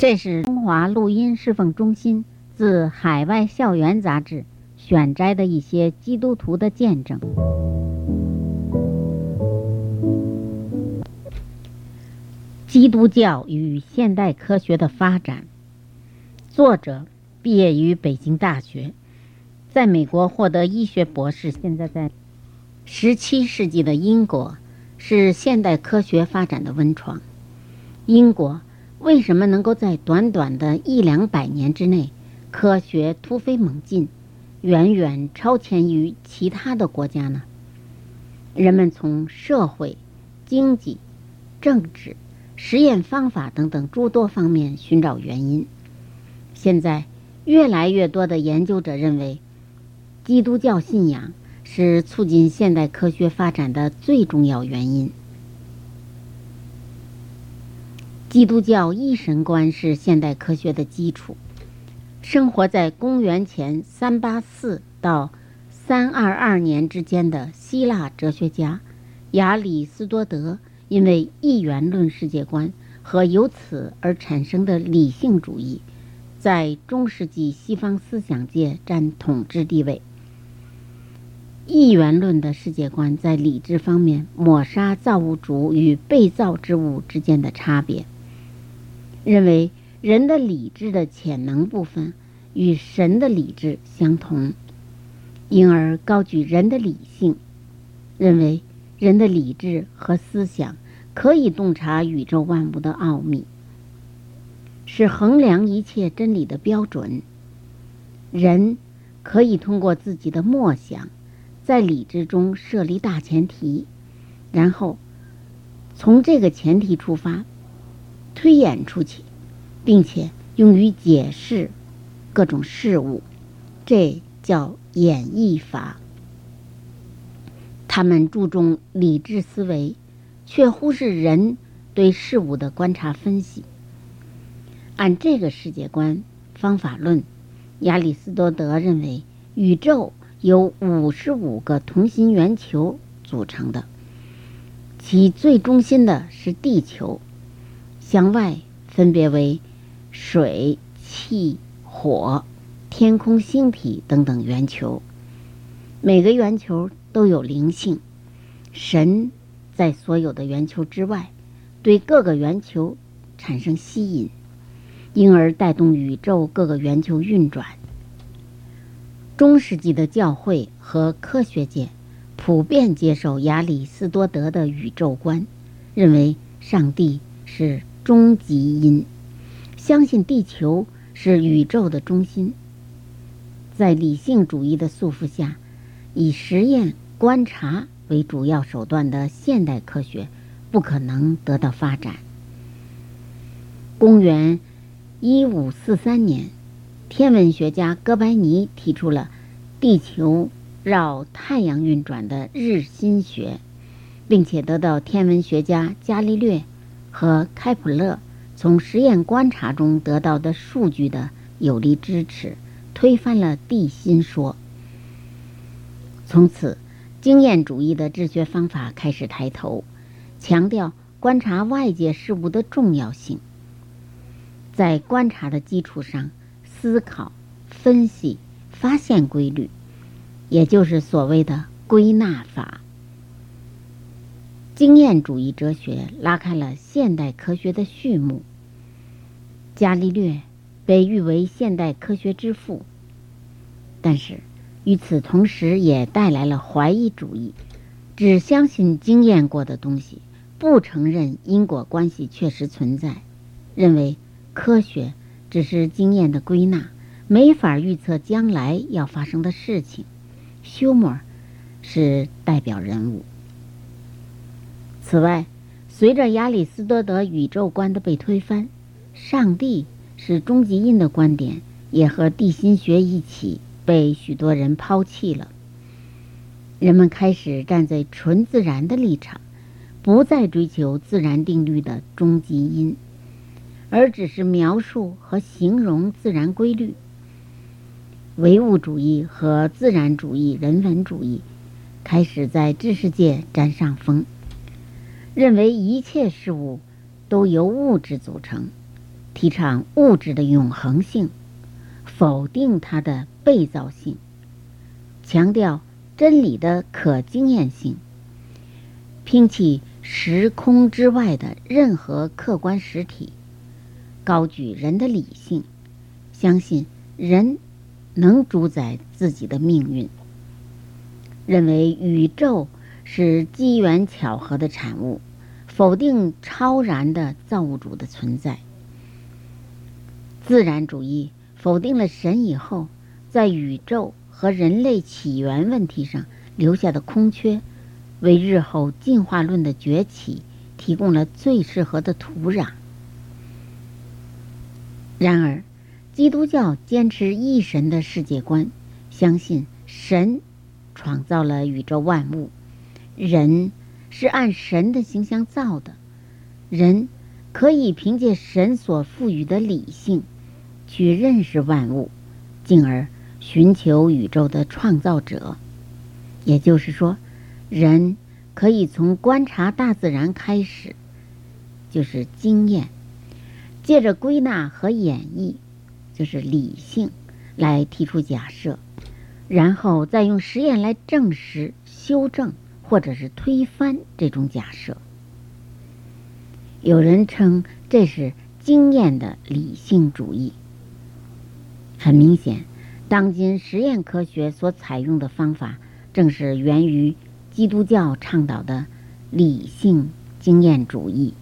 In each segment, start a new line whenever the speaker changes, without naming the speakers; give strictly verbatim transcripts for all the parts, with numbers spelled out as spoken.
这是中华录音侍奉中心自《海外校园》杂志选摘的一些基督徒的见证。基督教与现代科学的发展，作者毕业于北京大学，在美国获得医学博士，现在在十七世纪的英国是现代科学发展的温床。英国为什么能够在短短的一两百年之内科学突飞猛进，远远超前于其他的国家呢？人们从社会、经济、政治、实验方法等等诸多方面寻找原因。现在越来越多的研究者认为，基督教信仰是促进现代科学发展的最重要原因。基督教一神观是现代科学的基础。生活在公元前三八四到三二二年之间的希腊哲学家亚里士多德，因为一元论世界观和由此而产生的理性主义，在中世纪西方思想界占统治地位。一元论的世界观在理智方面抹杀造物主与被造之物之间的差别，认为人的理智的潜能部分与神的理智相同，因而高举人的理性，认为人的理智和思想可以洞察宇宙万物的奥秘，是衡量一切真理的标准。人可以通过自己的默想，在理智中设立大前提，然后从这个前提出发，推演出去，并且用于解释各种事物，这叫演绎法。他们注重理智思维，却忽视人对事物的观察分析。按这个世界观方法论，亚里士多德认为宇宙由五十五个同心圆球组成的，其最中心的是地球，向外分别为水、气、火、天空星体等等圆球，每个圆球都有灵性。神在所有的圆球之外，对各个圆球产生吸引，因而带动宇宙各个圆球运转。中世纪的教会和科学界普遍接受亚里士多德的宇宙观，认为上帝是终极因，相信地球是宇宙的中心。在理性主义的束缚下，以实验观察为主要手段的现代科学不可能得到发展。公元一五四三年，天文学家哥白尼提出了地球绕太阳运转的日心学，并且得到天文学家伽利略和开普勒从实验观察中得到的数据的有力支持，推翻了地心说。从此，经验主义的治学方法开始抬头，强调观察外界事物的重要性，在观察的基础上思考、分析、发现规律，也就是所谓的归纳法。经验主义哲学拉开了现代科学的序幕。伽利略被誉为现代科学之父，但是与此同时也带来了怀疑主义，只相信经验过的东西，不承认因果关系确实存在，认为科学只是经验的归纳，没法预测将来要发生的事情。休谟是代表人物。此外，随着亚里士多德宇宙观的被推翻，上帝是终极因的观点也和地心学一起被许多人抛弃了。人们开始站在纯自然的立场，不再追求自然定律的终极因，而只是描述和形容自然规律。唯物主义和自然主义、人文主义开始在知识界占上风，认为一切事物都由物质组成， 提倡物质的永恒性，否定它的被造性，强调真理的可经验性，摒弃时空之外的任何客观实体，高举人的理性，相信人能主宰自己的命运，认为宇宙是机缘巧合的产物，否定超然的造物主的存在。自然主义否定了神以后，在宇宙和人类起源问题上留下的空缺，为日后进化论的崛起提供了最适合的土壤。然而，基督教坚持一神的世界观，相信神创造了宇宙万物，人是按神的形象造的，人可以凭借神所赋予的理性去认识万物，进而寻求宇宙的创造者。也就是说，人可以从观察大自然开始，就是经验，借着归纳和演绎，就是理性，来提出假设，然后再用实验来证实、修正或者是推翻这种假设。有人称这是经验的理性主义。很明显，当今实验科学所采用的方法正是源于基督教倡导的理性经验主义。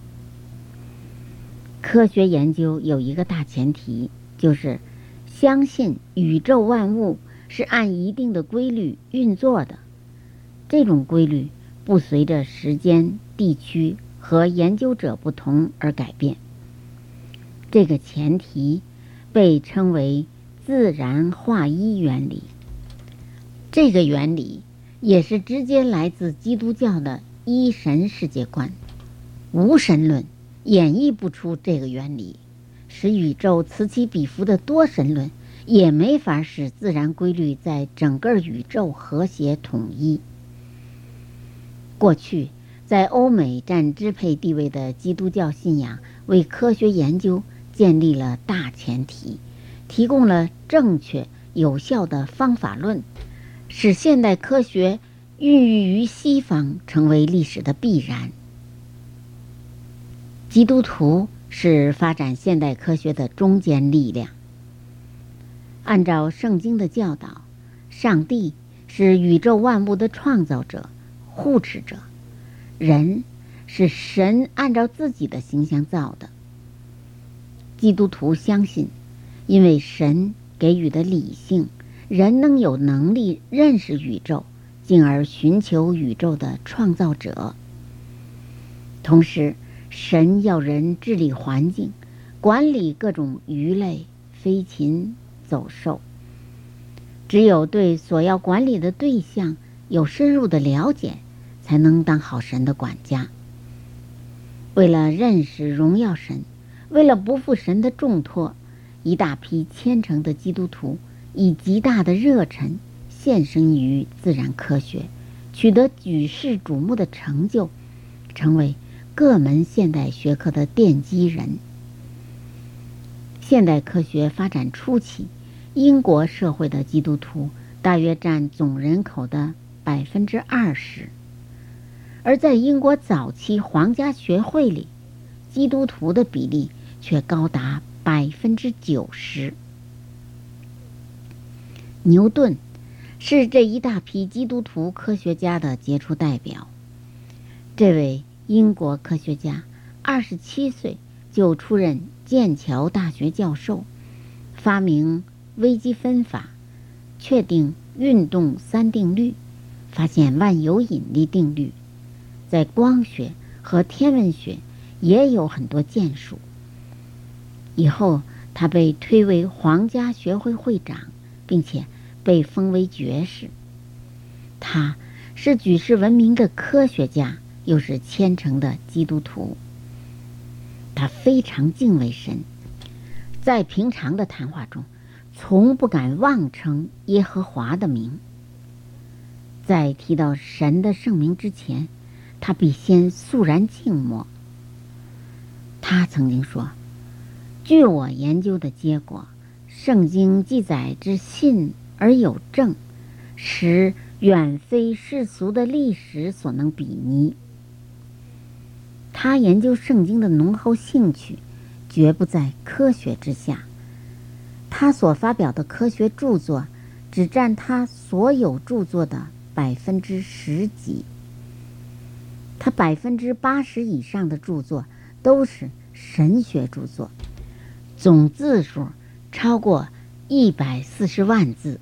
科学研究有一个大前提，就是相信宇宙万物是按一定的规律运作的，这种规律不随着时间、地区和研究者不同而改变。这个前提被称为自然化一原理。这个原理也是直接来自基督教的一神世界观。无神论演绎不出这个原理，使宇宙此起彼伏的多神论也没法使自然规律在整个宇宙和谐统一。过去在欧美占支配地位的基督教信仰为科学研究建立了大前提，提供了正确有效的方法论，使现代科学孕育于西方成为历史的必然。基督徒是发展现代科学的中坚力量。按照圣经的教导，上帝是宇宙万物的创造者、护持者，人是神按照自己的形象造的。基督徒相信，因为神给予的理性，人能有能力认识宇宙，进而寻求宇宙的创造者。同时，神要人治理环境，管理各种鱼类、飞禽、走兽。只有对所要管理的对象有深入的了解，才能当好神的管家。为了认识荣耀神，为了不负神的重托，一大批虔诚的基督徒以极大的热忱献身于自然科学，取得举世瞩目的成就，成为各门现代学科的奠基人。现代科学发展初期，英国社会的基督徒大约占总人口的百分之二十，而在英国早期皇家学会里，基督徒的比例却高达百分之九十。牛顿是这一大批基督徒科学家的杰出代表。这位英国科学家二十七岁就出任剑桥大学教授，发明微积分法，确定运动三定律，发现万有引力定律，在光学和天文学也有很多建树。以后他被推为皇家学会会长，并且被封为爵士。他是举世闻名的科学家，又是虔诚的基督徒。他非常敬畏神，在平常的谈话中从不敢妄称耶和华的名。在提到神的圣名之前，他必先肃然静默。他曾经说， 据我研究的结果，圣经记载之信而有证，实远非世俗的历史所能比拟。他研究圣经的浓厚兴趣绝不在科学之下，他所发表的科学著作只占他所有著作的百分之十几，他百分之八十以上的著作都是神学著作，总字数超过一百四十万字。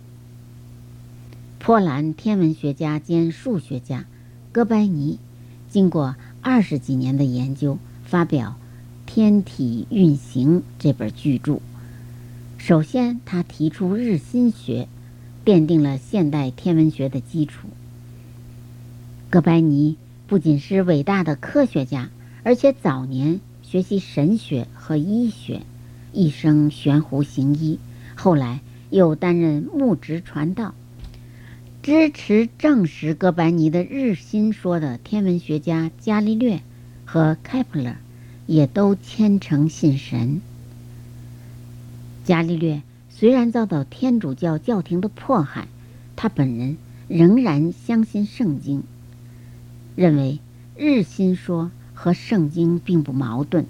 波兰天文学家兼数学家哥白尼经过二十几年的研究，发表《天体运行》这本巨著。首先，他提出日心学，奠定了现代天文学的基础。哥白尼不仅是伟大的科学家，而且早年学习神学和医学，一生悬壶行医，后来又担任牧职传道。支持证实哥白尼的日心说的天文学家伽利略和开普勒也都虔诚信神。伽利略虽然遭到天主教教廷的迫害，他本人仍然相信圣经，认为日心说和圣经并不矛盾。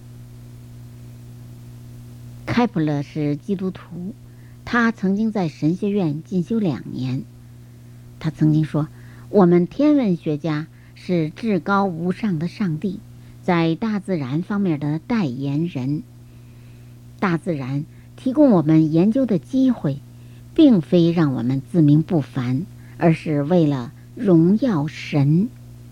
开普勒是基督徒，他曾经在神学院进修两年。他曾经说，我们天文学家是至高无上的上帝在大自然方面的代言人。大自然提供我们研究的机会，并非让我们自命不凡，而是为了荣耀神。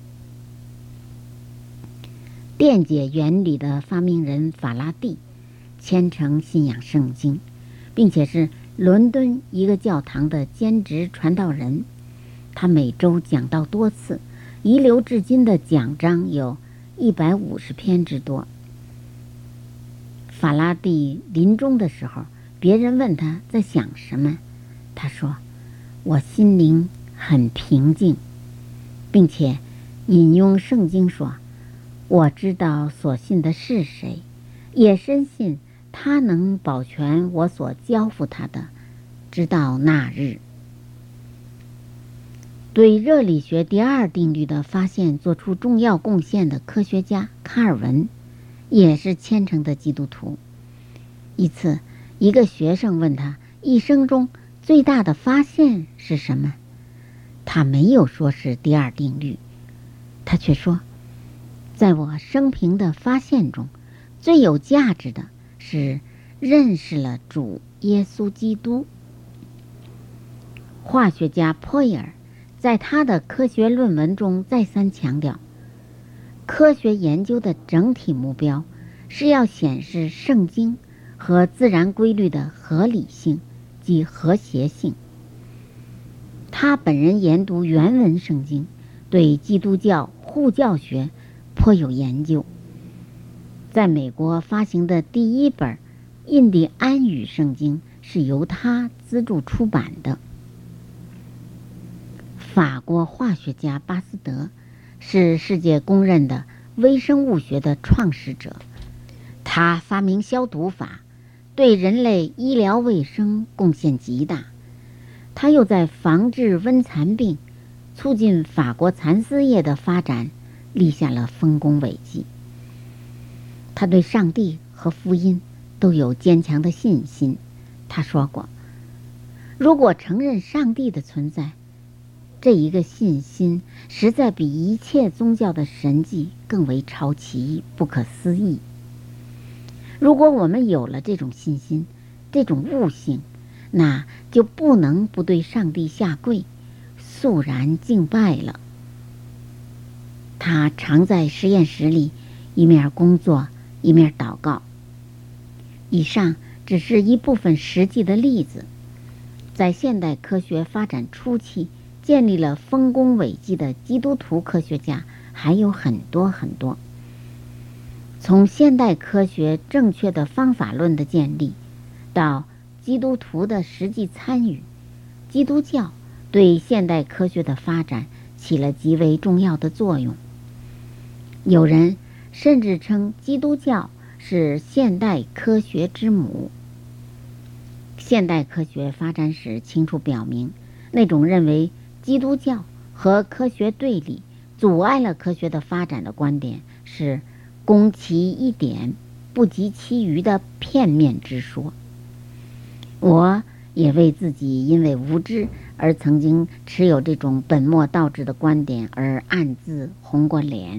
电解原理的发明人法拉第虔诚信仰圣经，并且是伦敦一个教堂的兼职传道人。他每周讲道多次，遗留至今的讲章有一百五十篇之多。法拉第临终的时候，别人问他在想什么，他说：“我心灵很平静，并且引用圣经说，我知道所信的是谁，也深信他能保全我所交付他的，直到那日。”对热力学第二定律的发现做出重要贡献的科学家卡尔文也是虔诚的基督徒。一次，一个学生问他一生中最大的发现是什么，他没有说是第二定律，他却说，在我生平的发现中，最有价值的是认识了主耶稣基督。化学家波伊尔在他的科学论文中再三强调，科学研究的整体目标是要显示圣经和自然规律的合理性及和谐性。他本人研读原文圣经，对基督教护教学颇有研究。在美国发行的第一本印第安语圣经是由他资助出版的。法国化学家巴斯德是世界公认的微生物学的创始者，他发明消毒法，对人类医疗卫生贡献极大。他又在防治瘟残病、促进法国蚕丝业的发展立下了丰功伟绩。他对上帝和福音都有坚强的信心。他说过，如果承认上帝的存在，这一个信心实在比一切宗教的神迹更为超奇、不可思议。如果我们有了这种信心，这种悟性，那就不能不对上帝下跪，肃然敬拜了。他常在实验室里一面工作一面祷告。以上只是一部分实际的例子。在现代科学发展初期建立了丰功伟绩的基督徒科学家还有很多很多。从现代科学正确的方法论的建立，到基督徒的实际参与，基督教对现代科学的发展起了极为重要的作用。有人甚至称基督教是现代科学之母。现代科学发展史清楚表明，那种认为基督教和科学对立，阻碍了科学的发展的观点，是攻其一点，不及其余的片面之说。我也为自己因为无知而曾经持有这种本末倒置的观点而暗自红过脸。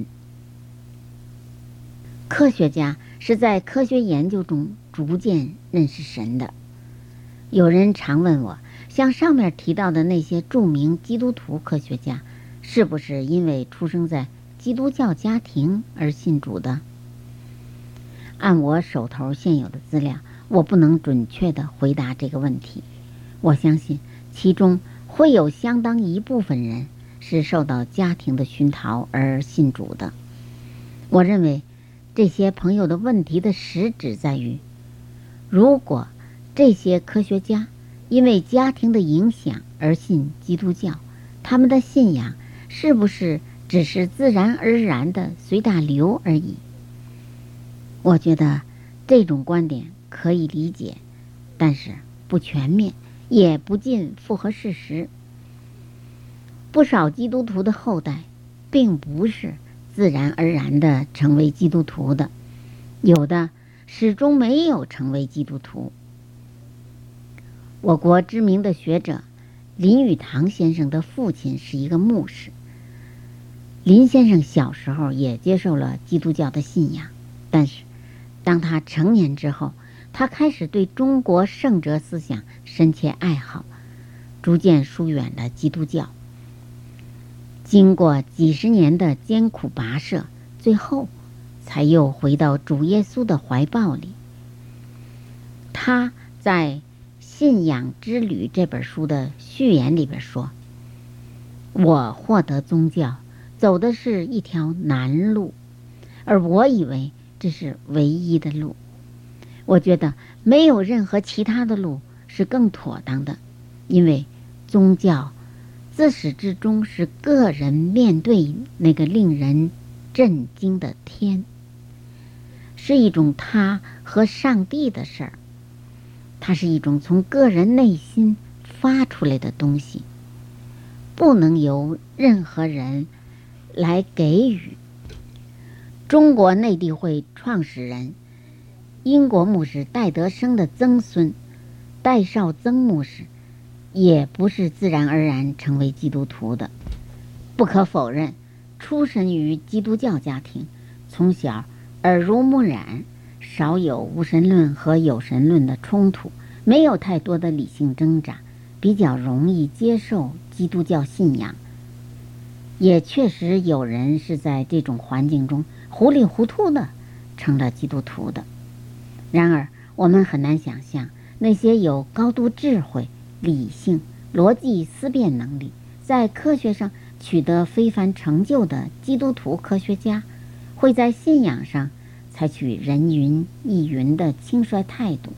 科学家是在科学研究中逐渐认识神的。有人常问我，像上面提到的那些著名基督徒科学家，是不是因为出生在基督教家庭而信主的？按我手头现有的资料，我不能准确地回答这个问题。我相信其中会有相当一部分人是受到家庭的熏陶而信主的。我认为这些朋友的问题的实质在于，如果这些科学家因为家庭的影响而信基督教，他们的信仰是不是只是自然而然的随大流而已？我觉得这种观点可以理解，但是不全面，也不尽符合事实。不少基督徒的后代并不是自然而然的成为基督徒的，有的始终没有成为基督徒。我国知名的学者林语堂先生的父亲是一个牧师。林先生小时候也接受了基督教的信仰，但是当他成年之后，他开始对中国圣哲思想深切爱好，逐渐疏远了基督教。经过几十年的艰苦跋涉，最后才又回到主耶稣的怀抱里。他在《信仰之旅》这本书的序言里边说，我获得宗教走的是一条难路，而我以为这是唯一的路。我觉得没有任何其他的路是更妥当的，因为宗教自始至终是个人面对那个令人震惊的天，是一种他和上帝的事儿。它是一种从个人内心发出来的东西，不能由任何人来给予。中国内地会创始人英国牧师戴德生的曾孙戴绍曾牧师也不是自然而然成为基督徒的。不可否认，出身于基督教家庭，从小耳濡目染，少有无神论和有神论的冲突，没有太多的理性挣扎，比较容易接受基督教信仰。也确实有人是在这种环境中糊里糊涂的成了基督徒的。然而我们很难想象，那些有高度智慧、理性、逻辑思辨能力，在科学上取得非凡成就的基督徒科学家，会在信仰上采取人云亦云的轻率态度。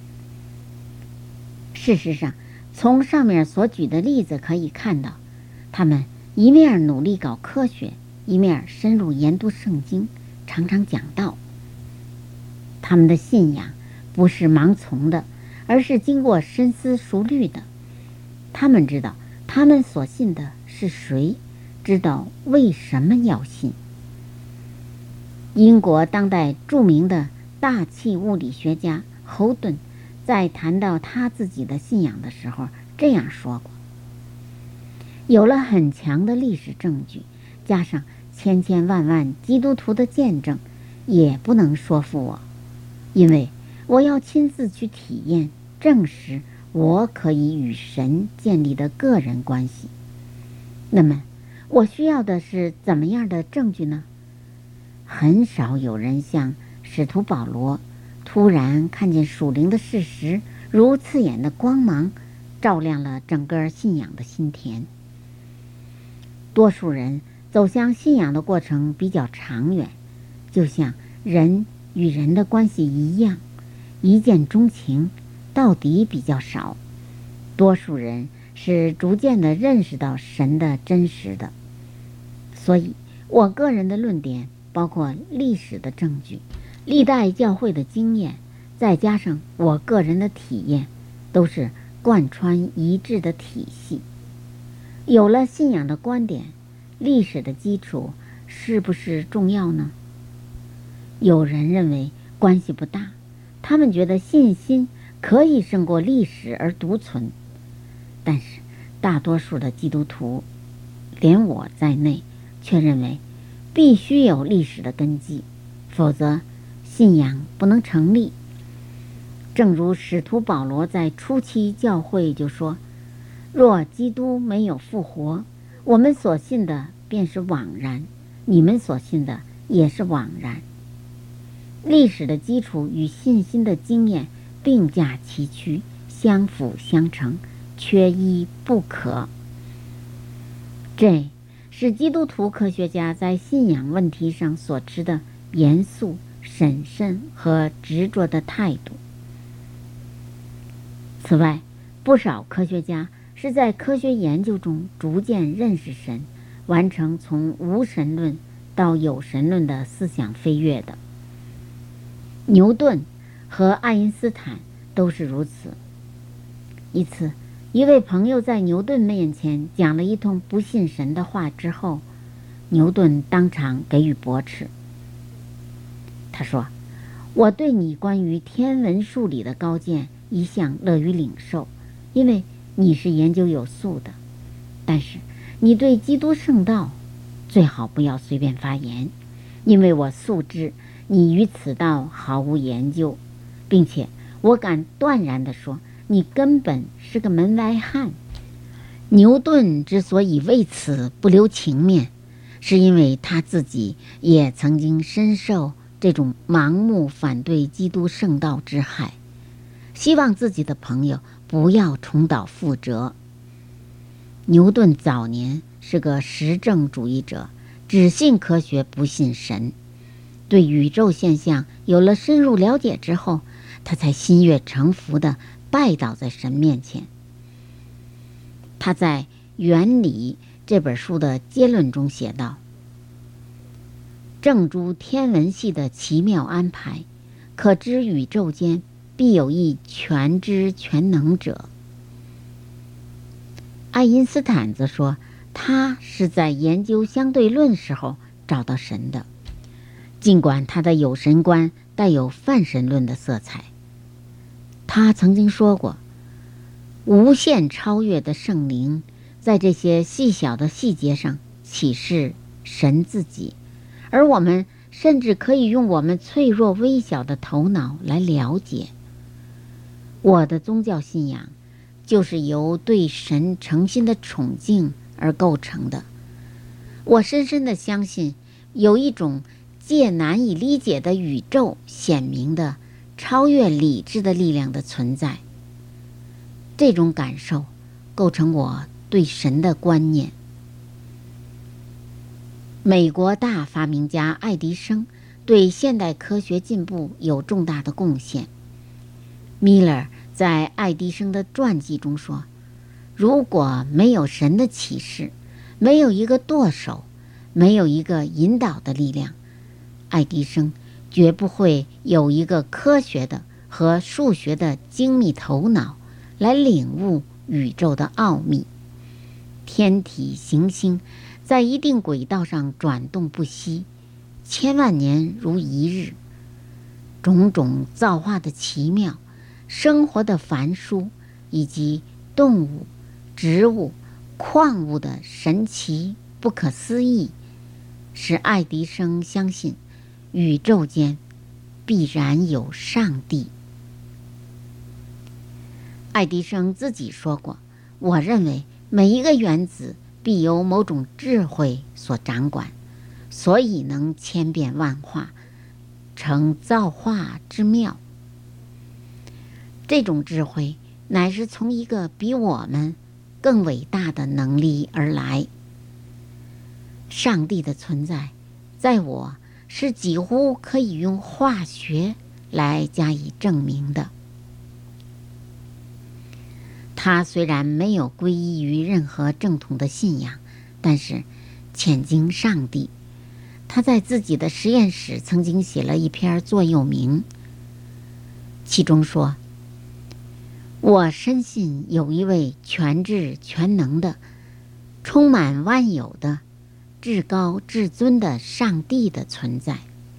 事实上，从上面所举的例子可以看到，他们一面努力搞科学，一面深入研读圣经，常常讲道。他们的信仰不是盲从的，而是经过深思熟虑的。他们知道他们所信的是谁，知道为什么要信。英国当代著名的大气物理学家侯顿在谈到他自己的信仰的时候这样说过，有了很强的历史证据，加上千千万万基督徒的见证，也不能说服我，因为我要亲自去体验证实我可以与神建立的个人关系。那么我需要的是怎么样的证据呢？很少有人像使徒保罗突然看见属灵的事实如刺眼的光芒，照亮了整个信仰的心田。多数人走向信仰的过程比较长远，就像人与人的关系一样，一见钟情到底比较少。多数人是逐渐地认识到神的真实的。所以我个人的论点包括历史的证据、 历代教会的经验，再加上我个人的体验，都是贯穿一致的体系。有了信仰的观点，历史的基础是不是重要呢？有人认为关系不大，他们觉得信心可以胜过历史而独存。但是大多数的基督徒，连我在内，却认为必须有历史的根基，否则信仰不能成立。正如使徒保罗在初期教会就说，若基督没有复活，我们所信的便是枉然，你们所信的也是枉然。历史的基础与信心的经验并驾齐驱，相辅相成，缺一不可。这是基督徒科学家在信仰问题上所持的严肃、审慎和执着的态度。此外，不少科学家是在科学研究中逐渐认识神，完成从无神论到有神论的思想飞跃的。牛顿和爱因斯坦都是如此。一次，一位朋友在牛顿面前讲了一通不信神的话之后，牛顿当场给予驳斥。他说，我对你关于天文数理的高见一向乐于领受，因为你是研究有素的，但是你对基督圣道最好不要随便发言，因为我素知你于此道毫无研究，并且我敢断然地说，你根本是个门外汉。牛顿之所以为此不留情面，是因为他自己也曾经深受这种盲目反对基督圣道之害，希望自己的朋友不要重蹈覆辙。牛顿早年是个实证主义者，只信科学不信神。对宇宙现象有了深入了解之后，他才心悦诚服地拜倒在神面前。他在《原理》这本书的结论中写道，正诸天文系的奇妙安排，可知宇宙间必有一全知全能者。爱因斯坦则说，他是在研究相对论时候找到神的，尽管他的有神观带有泛神论的色彩。他曾经说过，无限超越的圣灵在这些细小的细节上启示神自己，而我们甚至可以用我们脆弱微小的头脑来了解。我的宗教信仰就是由对神诚心的崇敬而构成的。我深深地相信，有一种借难以理解的宇宙显明的超越理智的力量的存在。这种感受构成我对神的观念。美国大发明家爱迪生对现代科学进步有重大的贡献。米勒在爱迪生的传记中说，如果没有神的启示，没有一个舵手，没有一个引导的力量，爱迪生绝不会有一个科学的和数学的精密头脑来领悟宇宙的奥秘。天体行星在一定轨道上转动不息，千万年如一日，种种造化的奇妙，生活的繁疏，以及动物、植物、矿物的神奇不可思议，使爱迪生相信宇宙间必然有上帝。爱迪生自己说过，我认为每一个原子必由某种智慧所掌管，所以能千变万化，成造化之妙。这种智慧乃是从一个比我们更伟大的能力而来。上帝的存在，在我是几乎可以用化学来加以证明的。他虽然没有皈依于任何正统的信仰，但是虔敬上帝。 他在自己的实验室曾经写了一篇座右铭，其中说：我深信有一位全智全能的、充满万有的、至高至尊的上帝的存在。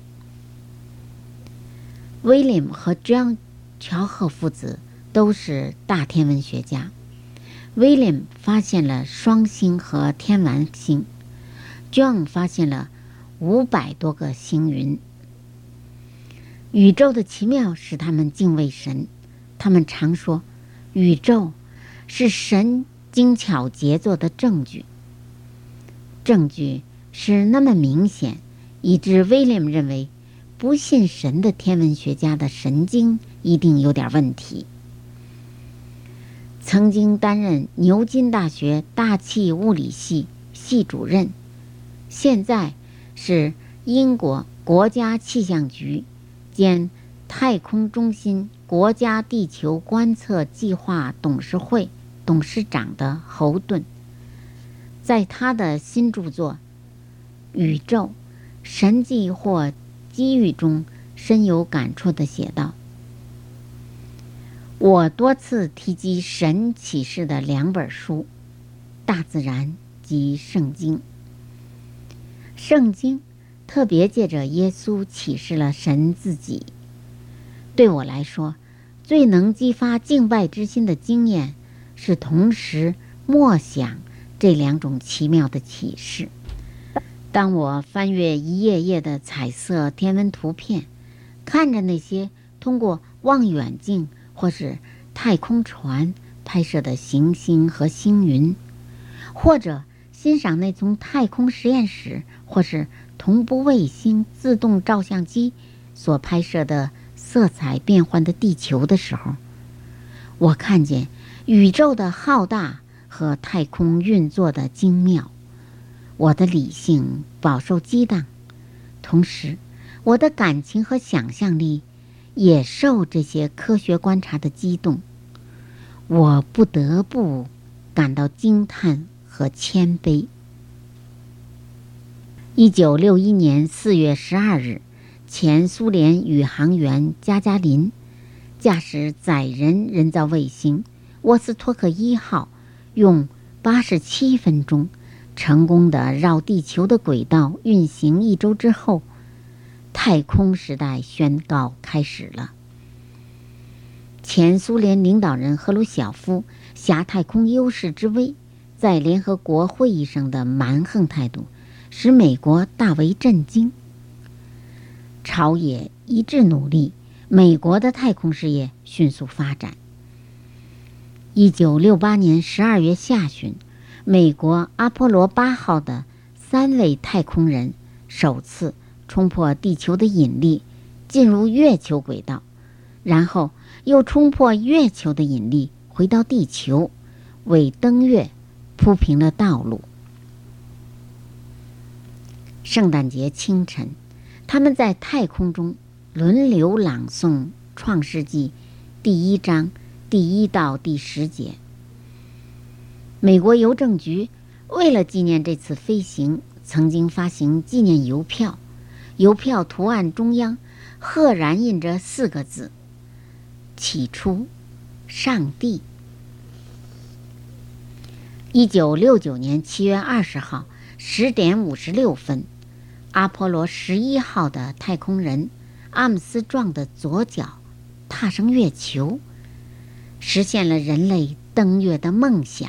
威廉和 John 乔赫父子都是大天文学家。威廉发现了双星和天王星， John 发现了五百多个星云。宇宙的奇妙使他们敬畏神，他们常说宇宙是神精巧杰作的证据。证据是那么明显，以致威廉认为不信神的天文学家的神经一定有点问题。曾经担任牛津大学大气物理系系主任，现在是英国国家气象局兼太空中心国家地球观测计划董事会董事长的侯顿，在他的新著作《宇宙、神迹或机遇》中深有感触地写道：我多次提及神启示的两本书，大自然及圣经。圣经特别借着耶稣启示了神自己。对我来说，最能激发敬拜之心的经验是同时默想这两种奇妙的启示。当我翻阅一页页的彩色天文图片，看着那些通过望远镜或是太空船拍摄的行星和星云，或者欣赏那从太空实验室或是同步卫星自动照相机所拍摄的色彩变幻的地球的时候，我看见宇宙的浩大和太空运作的精妙，我的理性饱受激荡，同时我的感情和想象力也受这些科学观察的激动，我不得不感到惊叹和谦卑。一九六一年四月十二日，前苏联宇航员加加林驾驶载人人造卫星沃斯托克一号，用八十七分钟成功地绕地球的轨道运行一周之后，太空时代宣告开始了。前苏联领导人赫鲁晓夫挟太空优势之威，在联合国会议上的蛮横态度使美国大为震惊。朝野一致努力，美国的太空事业迅速发展。一九六八年十二月下旬，美国阿波罗八号的三位太空人首次冲破地球的引力，进入月球轨道，然后又冲破月球的引力回到地球，为登月铺平了道路。圣诞节清晨，他们在太空中轮流朗诵《创世纪》第一章第一到第十节。美国邮政局为了纪念这次飞行，曾经发行纪念邮票，邮票图案中央赫然印着四个字：起初，上帝。一九六九年七月二十号十点五十六分，阿波罗十一号的太空人阿姆斯壮的左脚踏上月球，实现了人类登月的梦想。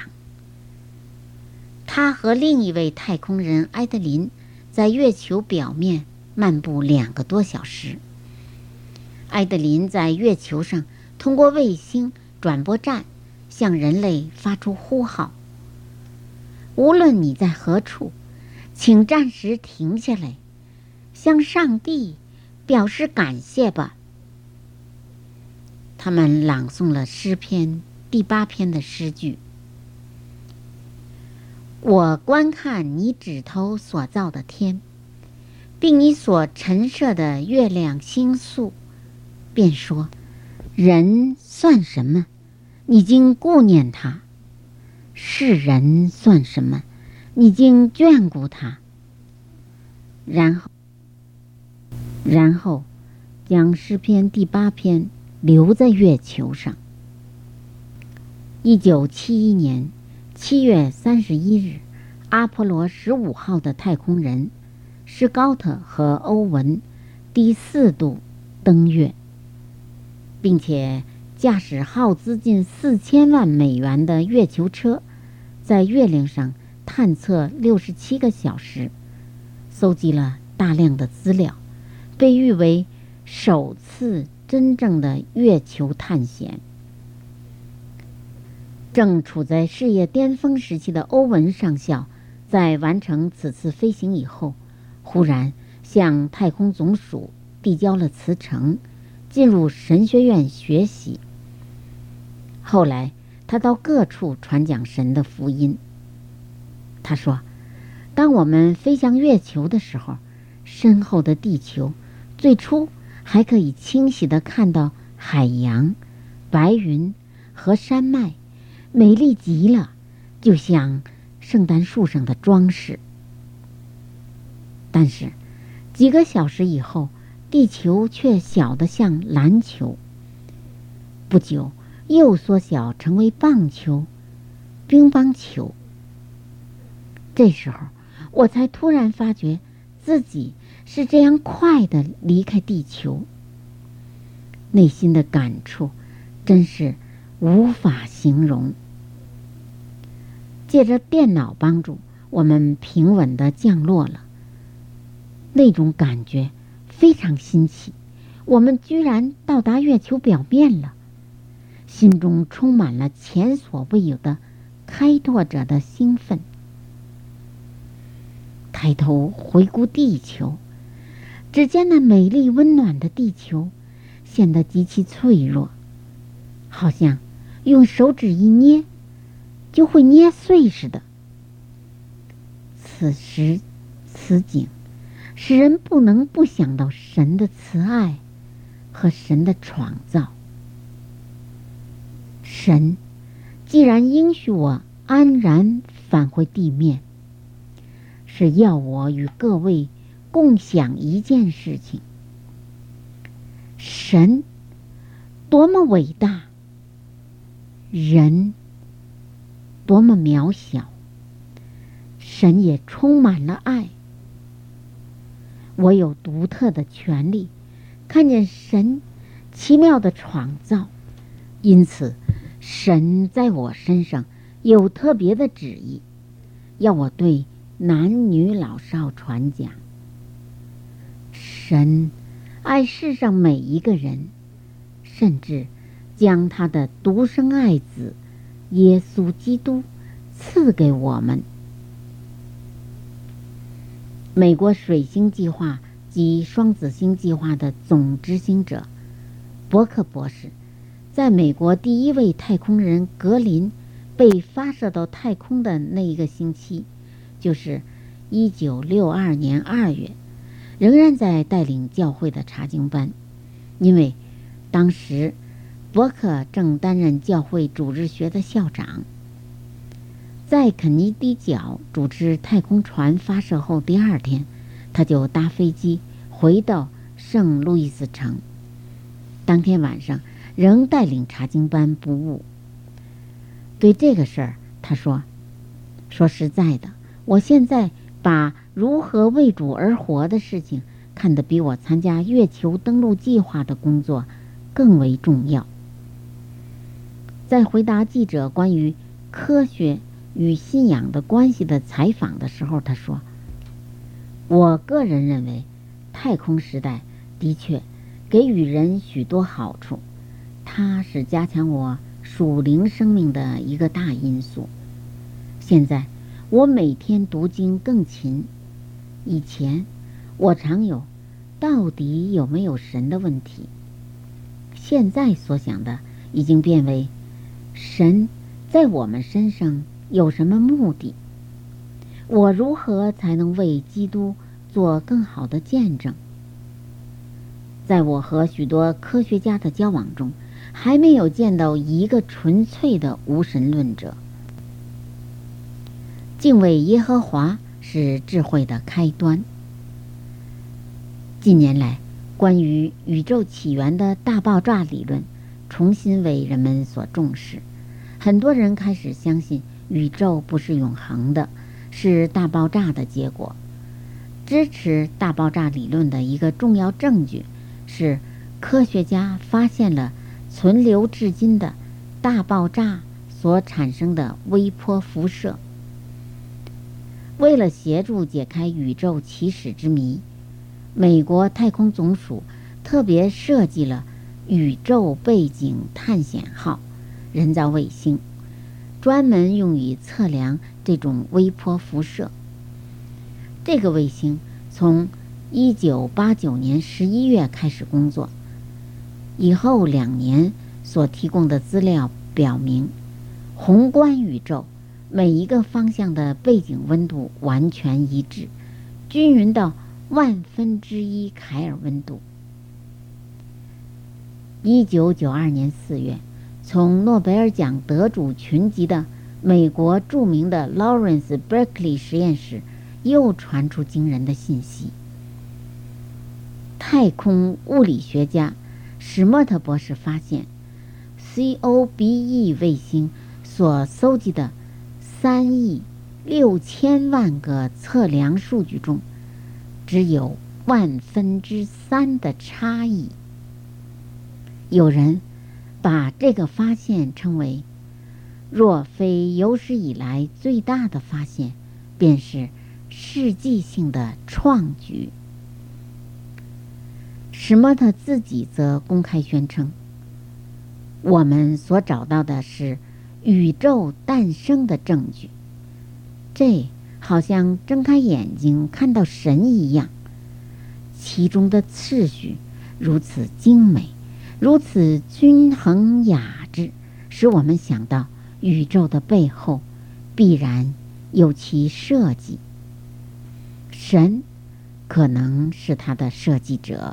他和另一位太空人埃德林在月球表面漫步两个多小时。埃德林在月球上通过卫星转播站向人类发出呼号：无论你在何处，请暂时停下来，向上帝表示感谢吧。他们朗诵了诗篇第八篇的诗句：我观看你指头所造的天，并你所陈设的月亮星宿，便说：人算什么？你竟顾念他；世人算什么？你竟眷顾他。然后然后将诗篇第八篇留在月球上。一九七一年七月三十一日，阿波罗十五号的太空人施高特和欧文第四度登月，并且驾驶耗资近四千万美元的月球车，在月亮上探测六十七个小时，搜集了大量的资料，被誉为首次真正的月球探险。正处在事业巅峰时期的欧文上校，在完成此次飞行以后，忽然向太空总署递交了辞呈，进入神学院学习。后来他到各处传讲神的福音。他说，当我们飞向月球的时候，身后的地球最初还可以清晰地看到海洋、白云和山脉，美丽极了，就像圣诞树上的装饰。但是几个小时以后，地球却小得像篮球，不久又缩小成为棒球、乒乓球。这时候我才突然发觉自己是这样快地离开地球，内心的感触真是无法形容。借着电脑帮助，我们平稳地降落了，那种感觉非常新奇，我们居然到达月球表面了，心中充满了前所未有的开拓者的兴奋。抬头回顾地球，只见那美丽温暖的地球显得极其脆弱，好像用手指一捏就会捏碎似的。此时此景使人不能不想到神的慈爱和神的创造。神既然应许我安然返回地面，是要我与各位共享一件事情。神多么伟大，人多么渺小，神也充满了爱。我有独特的权利看见神奇妙的创造，因此神在我身上有特别的旨意，要我对男女老少传讲。神爱世上每一个人，甚至将他的独生爱子耶稣基督赐给我们。美国水星计划及双子星计划的总执行者伯克博士，在美国第一位太空人格林被发射到太空的那一个星期，就是一九六二年二月，仍然在带领教会的查经班，因为当时伯克正担任教会主日学的校长。在肯尼迪角主持太空船发射后第二天，他就搭飞机回到圣路易斯城，当天晚上仍带领查经班不误。对这个事儿，他说说实在的，我现在把如何为主而活的事情看得比我参加月球登陆计划的工作更为重要。在回答记者关于科学与信仰的关系的采访的时候，他说，我个人认为太空时代的确给予人许多好处，它是加强我属灵生命的一个大因素。现在我每天读经更勤，以前我常有到底有没有神的问题，现在所想的已经变为神在我们身上有什么目的，我如何才能为基督做更好的见证。在我和许多科学家的交往中，还没有见到一个纯粹的无神论者。敬畏耶和华是智慧的开端。近年来， 关于宇宙起源的大爆炸理论重新为人们所重视。很多人开始相信宇宙不是永恒的，是大爆炸的结果。支持大爆炸理论的一个重要证据是，科学家发现了存留至今的大爆炸所产生的微波辐射。为了协助解开宇宙起始之谜，美国太空总署特别设计了宇宙背景探险号人造卫星，专门用于测量这种微波辐射。这个卫星从一九八九年十一月开始工作，以后两年所提供的资料表明，宏观宇宙每一个方向的背景温度完全一致，均匀到万分之一凯尔温度。一九九二年四月，从诺贝尔奖得主群集的美国著名的 Lawrence Berkeley 实验室又传出惊人的信息。太空物理学家史默特博士发现 C O B E 卫星所搜集的三亿六千万个测量数据中，只有万分之三的差异。有人把这个发现称为，若非有史以来最大的发现，便是世纪性的创举。史默特自己则公开宣称，我们所找到的是宇宙诞生的证据，这好像睁开眼睛看到神一样，其中的次序如此精美，如此均衡雅致，使我们想到宇宙的背后必然有其设计，神可能是他的设计者。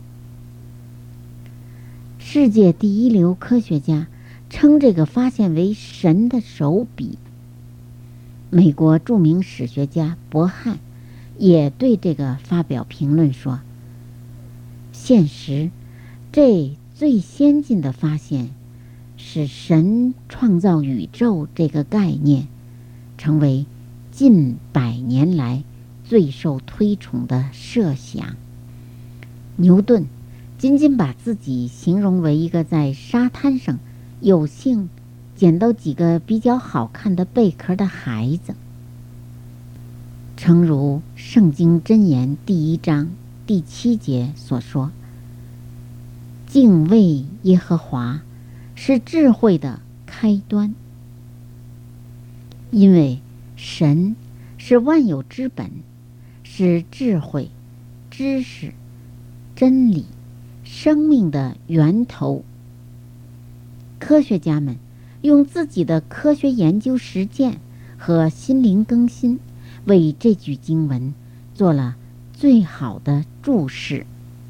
世界第一流科学家称这个发现为神的手笔。美国著名史学家伯汉也对这个发表评论说，现实这最先进的发现使神创造宇宙这个概念成为近百年来最受推崇的设想。牛顿仅仅把自己形容为一个在沙滩上有幸捡到几个比较好看的贝壳的孩子。诚如圣经箴言第一章第七节所说，敬畏耶和华是智慧的开端，因为神是万有之本，是智慧、知识、真理、生命的源头。科学家们用自己的科学研究实践和心灵更新，为这句经文做了最好的注释。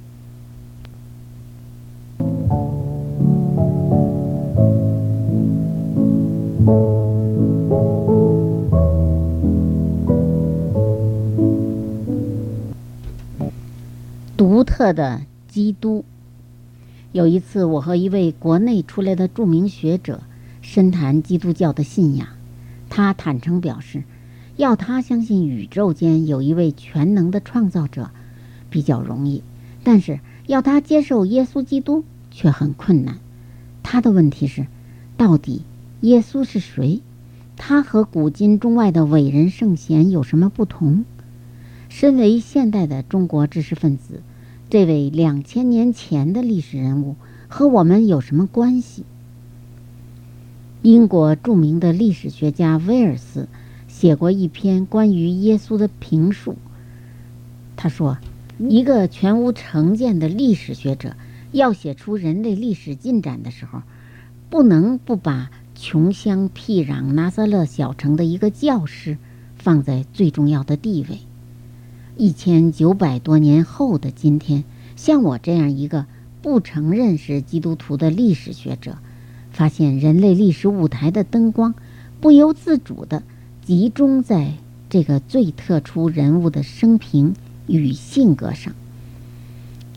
独特的基督。有一次，我和一位国内出来的著名学者深谈基督教的信仰，他坦诚表示，要他相信宇宙间有一位全能的创造者比较容易，但是要他接受耶稣基督却很困难。他的问题是，到底耶稣是谁？他和古今中外的伟人圣贤有什么不同？身为现代的中国知识分子，这位两千年前的历史人物和我们有什么关系？英国著名的历史学家威尔斯写过一篇关于耶稣的评述。他说，一个全无成见的历史学者要写出人类历史进展的时候，不能不把穷乡僻壤拿撒勒小城的一个教师放在最重要的地位。一千九百多年后的今天，像我这样一个不承认是基督徒的历史学者，发现人类历史舞台的灯光不由自主地集中在这个最特殊人物的生平与性格上。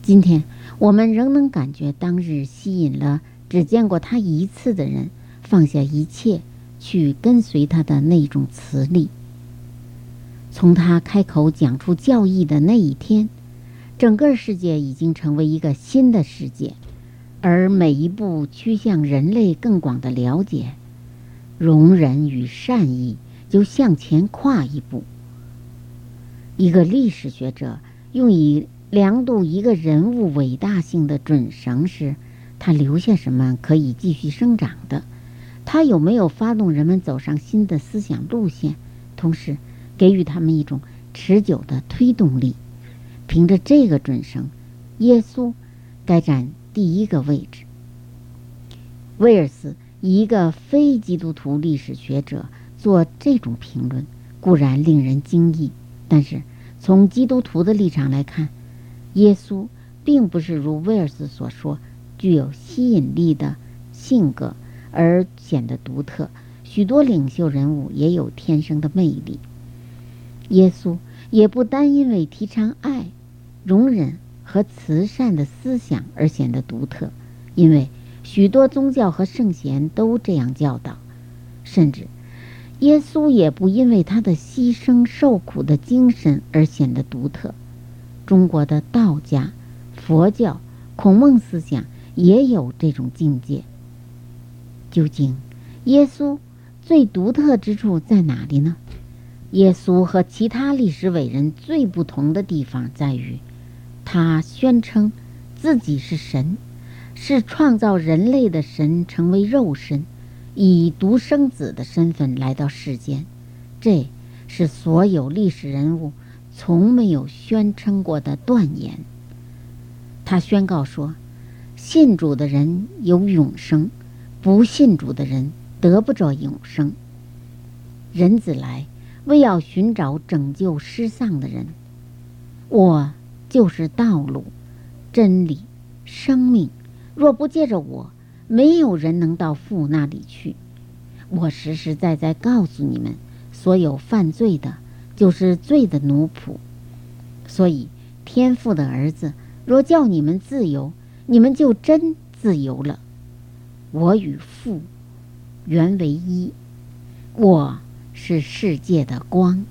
今天我们仍能感觉当日吸引了只见过他一次的人放下一切去跟随他的那种磁力。从他开口讲出教义的那一天，整个世界已经成为一个新的世界，而每一步趋向人类更广的了解、容忍与善意就向前跨一步。一个历史学者用以量度一个人物伟大性的准绳是他留下什么可以继续生长的，他有没有发动人们走上新的思想路线，同时给予他们一种持久的推动力。凭着这个准绳，耶稣该占第一个位置。威尔斯以一个非基督徒历史学者做这种评论，固然令人惊异，但是从基督徒的立场来看，耶稣并不是如威尔斯所说具有吸引力的性格而显得独特，许多领袖人物也有天生的魅力。耶稣也不单因为提倡爱、容忍和慈善的思想而显得独特，因为许多宗教和圣贤都这样教导。甚至耶稣也不因为他的牺牲受苦的精神而显得独特。中国的道家、佛教、孔孟思想也有这种境界。究竟耶稣最独特之处在哪里呢？耶稣和其他历史伟人最不同的地方在于，他宣称自己是神，是创造人类的神，成为肉身，以独生子的身份来到世间。这是所有历史人物从没有宣称过的断言。他宣告说，信主的人有永生，不信主的人得不着永生。人子来为要寻找拯救失丧的人，我就是道路、真理、生命，若不借着我，没有人能到父那里去。我实实在在告诉你们，所有犯罪的就是罪的奴仆。所以天父的儿子若叫你们自由，你们就真自由了。我与父原为一，我是世界的光。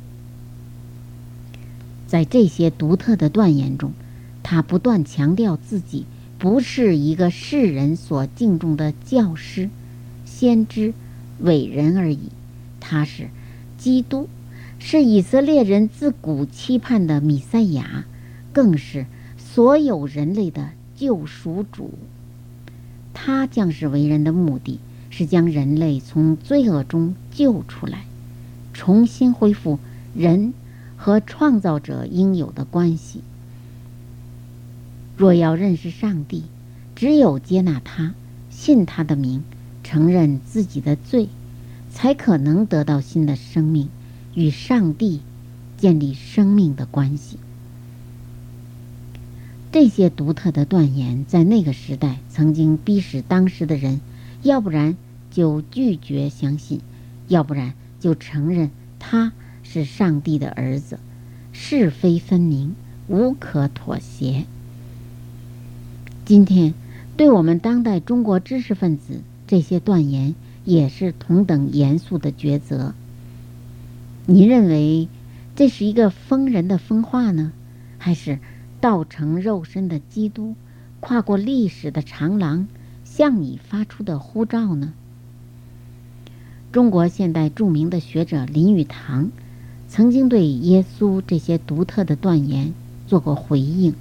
在这些独特的断言中，他不断强调自己不是一个世人所敬重的教师、先知、伟人而已，他是基督，是以色列人自古期盼的弥赛亚，更是所有人类的救赎主。他降世为人的目的是将人类从罪恶中救出来，重新恢复人和创造者应有的关系。若要认识上帝，只有接纳他，信他的名，承认自己的罪，才可能得到新的生命，与上帝建立生命的关系。这些独特的断言在那个时代曾经逼使当时的人，要不然就拒绝相信，要不然就承认他是上帝的儿子，是非分明，无可妥协。今天对我们当代中国知识分子，这些断言也是同等严肃的抉择。你认为这是一个疯人的疯话呢，还是道成肉身的基督跨过历史的长廊向你发出的呼召呢？中国现代著名的学者林语堂曾经对耶稣这些独特的断言做过回应。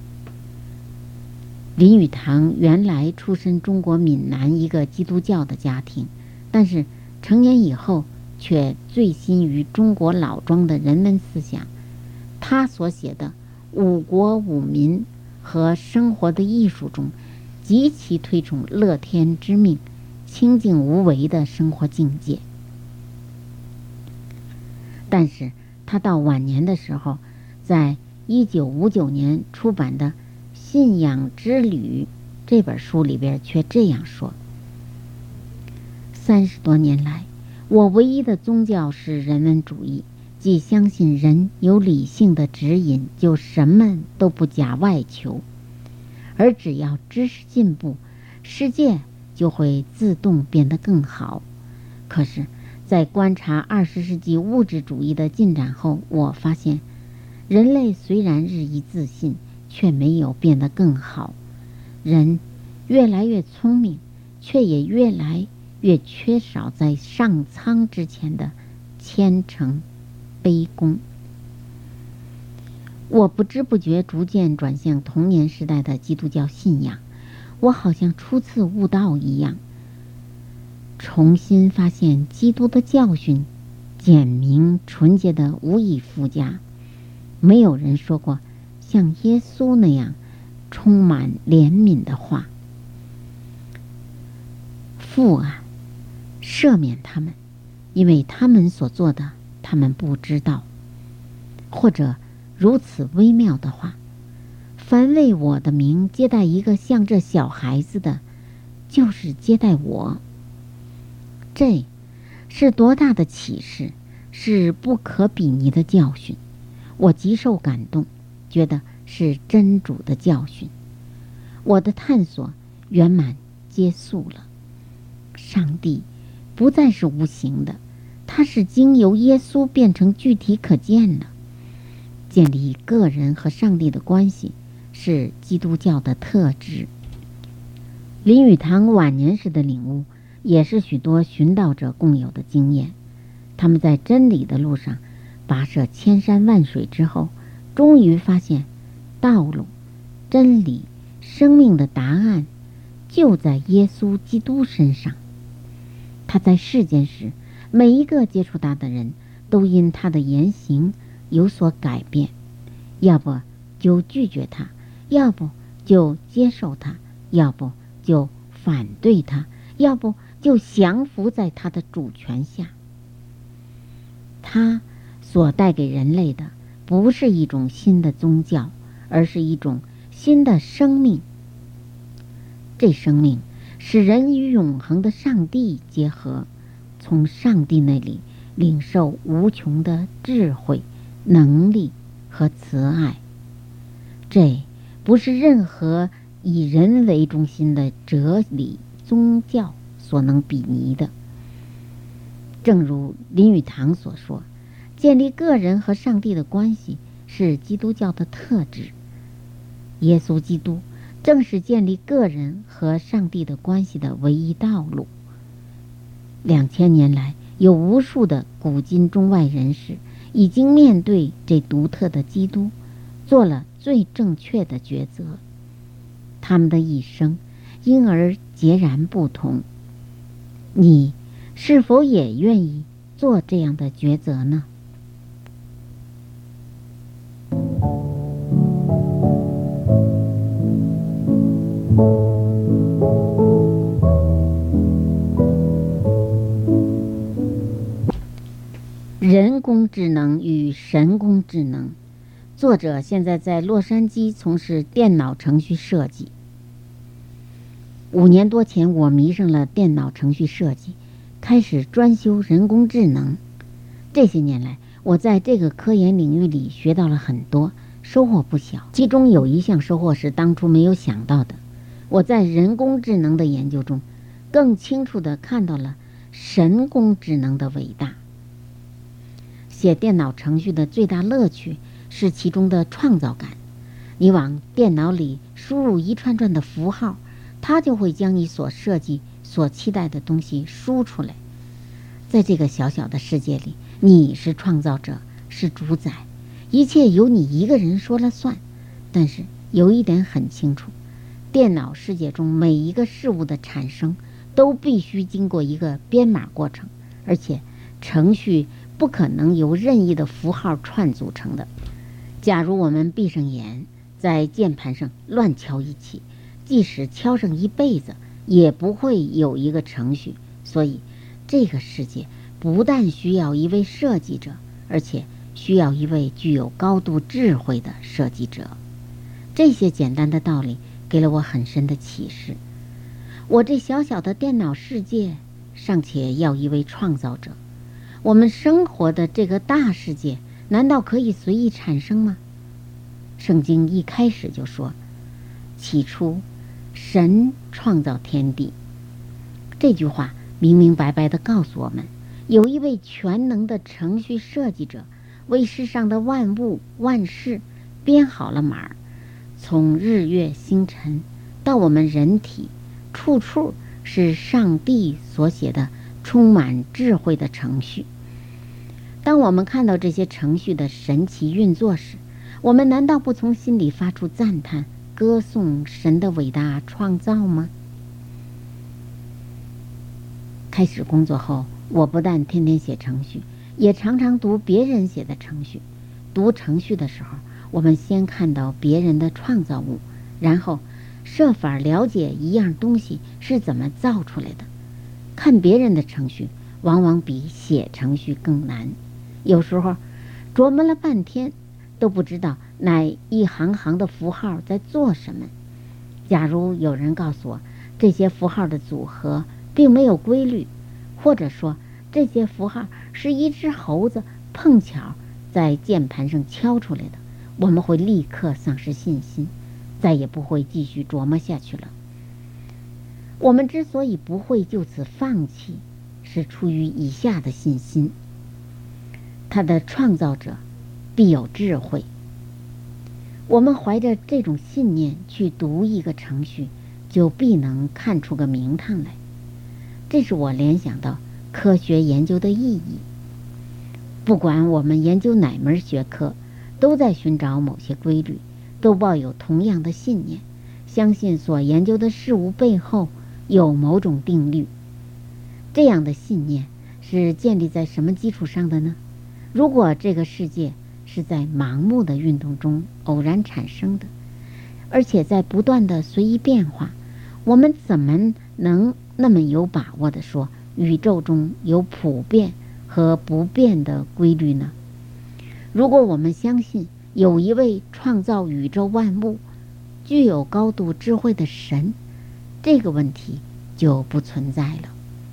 林语堂原来出身中国闽南一个基督教的家庭，但是成年以后却醉心于中国老庄的人文思想。他所写的《五国五民和生活的艺术》中，极其推崇乐天知命、清净无为的生活境界。但是他到晚年的时候，在一九五九年出版的《信仰之旅》这本书里边却这样说：三十多年来，我唯一的宗教是人文主义，即相信人有理性的指引，就什么都不假外求。 而只要知识进步，世界就会自动变得更好。可是，在观察二十世纪物质主义的进展后，我发现，人类虽然日益自信，却没有变得更好。人越来越聪明，却也越来越缺少在上苍之前的虔诚卑躬。我不知不觉逐渐转向童年时代的基督教信仰，我好像初次悟道一样，重新发现基督的教训简明纯洁的无以复加。没有人说过像耶稣那样充满怜悯的话。父啊，赦免他们，因为他们所做的他们不知道。或者如此微妙的话，凡为我的名接待一个像这小孩子的，就是接待我。这是多大的启示，是不可比拟的教训。我极受感动，觉得是真主的教训。我的探索圆满结束了。上帝不再是无形的，它是经由耶稣变成具体可见的。建立个人和上帝的关系是基督教的特质。林语堂晚年时的领悟，也是许多寻道者共有的经验。他们在真理的路上跋涉千山万水之后，终于发现道路、真理、生命的答案就在耶稣基督身上。他在世间时，每一个接触他的人都因他的言行有所改变，要不就拒绝他，要不就接受他，要不就反对他，要不就降服在他的主权下。他所带给人类的不是一种新的宗教，而是一种新的生命。这生命使人与永恒的上帝结合，从上帝那里领受无穷的智慧、能力和慈爱。这不是任何以人为中心的哲理宗教所能比拟的。正如林语堂所说，建立个人和上帝的关系是基督教的特质。耶稣基督正是建立个人和上帝的关系的唯一道路。两千年来，有无数的古今中外人士已经面对这独特的基督，做了最正确的抉择。他们的一生因而截然不同。你是否也愿意做这样的抉择呢？人工智能与神工智能，作者现在在洛杉矶从事电脑程序设计。五年多前，我迷上了电脑程序设计，开始专修人工智能。这些年来，我在这个科研领域里学到了很多，收获不小。其中有一项收获是当初没有想到的。我在人工智能的研究中，更清楚地看到了神工智能的伟大。写电脑程序的最大乐趣是其中的创造感。你往电脑里输入一串串的符号，它就会将你所设计、所期待的东西输出来。在这个小小的世界里，你是创造者，是主宰，一切由你一个人说了算。但是有一点很清楚，电脑世界中每一个事物的产生都必须经过一个编码过程，而且程序不可能由任意的符号串组成的。假如我们闭上眼，在键盘上乱敲一气，即使敲上一辈子，也不会有一个程序。所以这个世界不但需要一位设计者，而且需要一位具有高度智慧的设计者。这些简单的道理给了我很深的启示。我这小小的电脑世界尚且要一位创造者，我们生活的这个大世界难道可以随意产生吗？圣经一开始就说， 起初，神创造天地。这句话明明白白地告诉我们，有一位全能的程序设计者为世上的万物万事编好了码，从日月星辰到我们人体，处处是上帝所写的充满智慧的程序。当我们看到这些程序的神奇运作时，我们难道不从心里发出赞叹，歌颂神的伟大创造吗？开始工作后，我不但天天写程序，也常常读别人写的程序。读程序的时候，我们先看到别人的创造物，然后设法了解一样东西是怎么造出来的。看别人的程序往往比写程序更难，有时候琢磨了半天都不知道哪一行行的符号在做什么。假如有人告诉我这些符号的组合并没有规律，或者说这些符号是一只猴子碰巧在键盘上敲出来的，我们会立刻丧失信心，再也不会继续琢磨下去了。我们之所以不会就此放弃，是出于以下的信心：他的创造者必有智慧。我们怀着这种信念去读一个程序，就必能看出个名堂来。这是我联想到科学研究的意义。不管我们研究哪门学科，都在寻找某些规律，都抱有同样的信念，相信所研究的事物背后有某种定律。这样的信念是建立在什么基础上的呢？如果这个世界是在盲目的运动中偶然产生的，而且在不断的随意变化，我们怎么能那么有把握地说宇宙中有普遍和不变的规律呢？如果我们相信有一位创造宇宙万物、具有高度智慧的神，这个问题就不存在了。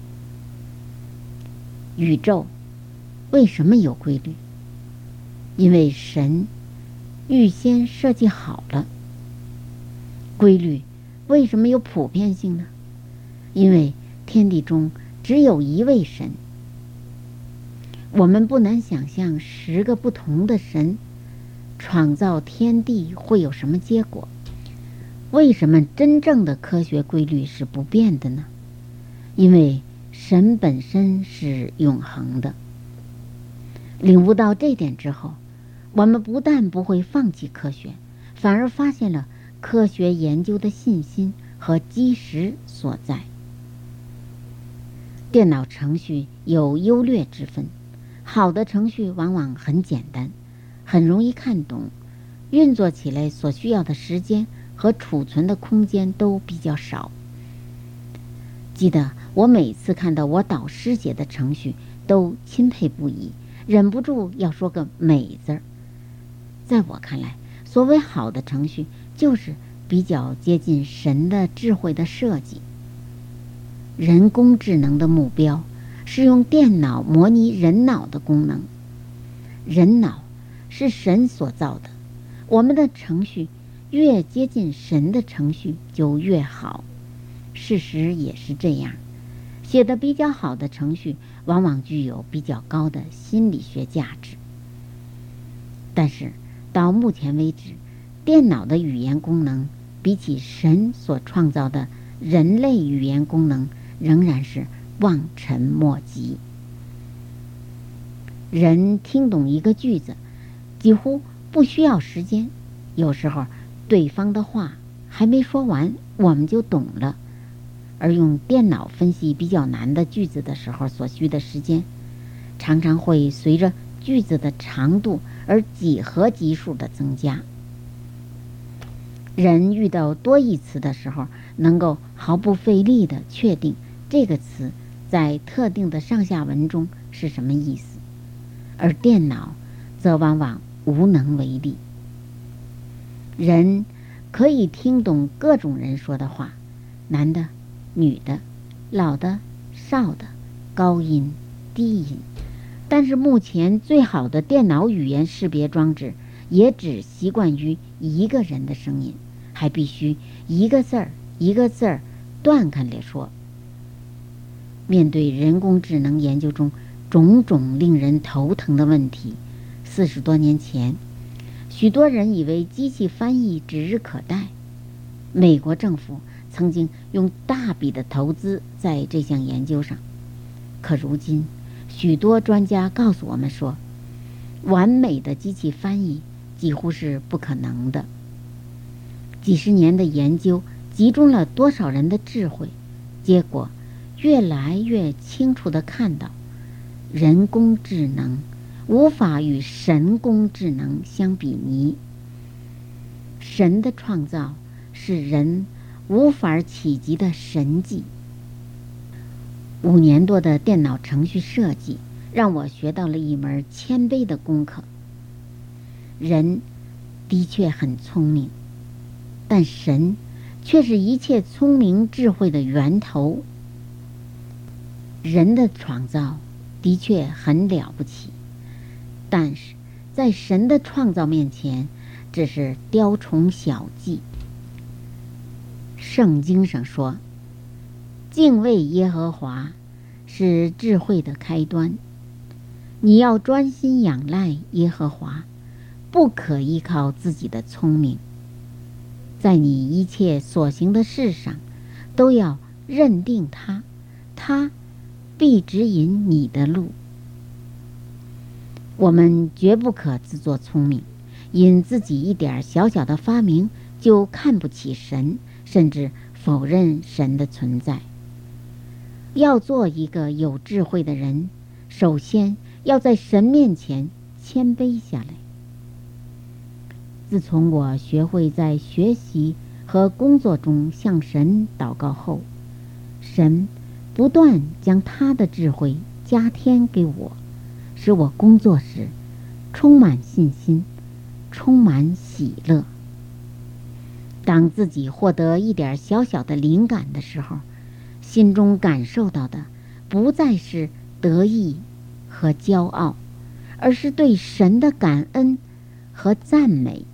宇宙为什么有规律？因为神预先设计好了。规律为什么有普遍性呢？因为天地中只有一位神。我们不难想象十个不同的神创造天地会有什么结果。为什么真正的科学规律是不变的呢？因为神本身是永恒的。领悟到这点之后，我们不但不会放弃科学，反而发现了科学研究的信心和基石所在。电脑程序有优劣之分，好的程序往往很简单，很容易看懂，运作起来所需要的时间和储存的空间都比较少。记得我每次看到我导师写的程序，都钦佩不已，忍不住要说个美字儿。在我看来，所谓好的程序就是比较接近神的智慧的设计。人工智能的目标是用电脑模拟人脑的功能。人脑是神所造的，我们的程序越接近神的程序就越好。事实也是这样，写得比较好的程序往往具有比较高的心理学价值。但是到目前为止，电脑的语言功能比起神所创造的人类语言功能仍然是望尘莫及。人听懂一个句子几乎不需要时间，有时候对方的话还没说完我们就懂了，而用电脑分析比较难的句子的时候所需的时间，常常会随着句子的长度而几何级数的增加。人遇到多义词的时候，能够毫不费力地确定这个词在特定的上下文中是什么意思，而电脑则往往无能为力。人可以听懂各种人说的话，男的、女的、老的、少的、高音、低音，但是目前最好的电脑语言识别装置也只习惯于一个人的声音，还必须一个字儿一个字儿断开来说。面对人工智能研究中种种令人头疼的问题，四十多年前，许多人以为机器翻译指日可待。美国政府曾经用大笔的投资在这项研究上，可如今许多专家告诉我们说，完美的机器翻译几乎是不可能的。几十年的研究集中了多少人的智慧，结果越来越清楚地看到，人工智能无法与神工智能相比拟。神的创造是人无法企及的神迹。五年多的电脑程序设计让我学到了一门谦卑的功课。人的确很聪明，但神却是一切聪明智慧的源头。人的创造的确很了不起，但是在神的创造面前，只是雕虫小技。圣经上说，敬畏耶和华是智慧的开端。你要专心仰赖耶和华，不可依靠自己的聪明。在你一切所行的事上，都要认定他，他必指引你的路。我们绝不可自作聪明，因自己一点小小的发明就看不起神，甚至否认神的存在。要做一个有智慧的人，首先要在神面前谦卑下来。自从我学会在学习和工作中向神祷告后，神不断将他的智慧加添给我，使我工作时充满信心，充满喜乐。当自己获得一点小小的灵感的时候，心中感受到的不再是得意和骄傲，而是对神的感恩和赞美。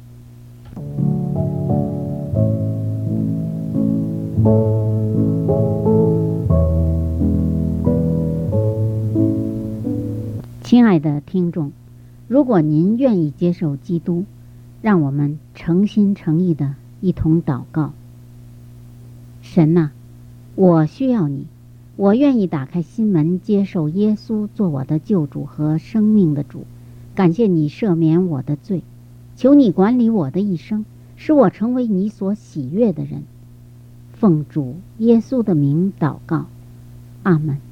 亲爱的听众，如果您愿意接受基督，让我们诚心诚意的一同祷告。神啊，我需要你，我愿意打开心门，接受耶稣做我的救主和生命的主。感谢你赦免我的罪，求你管理我的一生，使我成为你所喜悦的人。奉主耶稣的名祷告，阿们。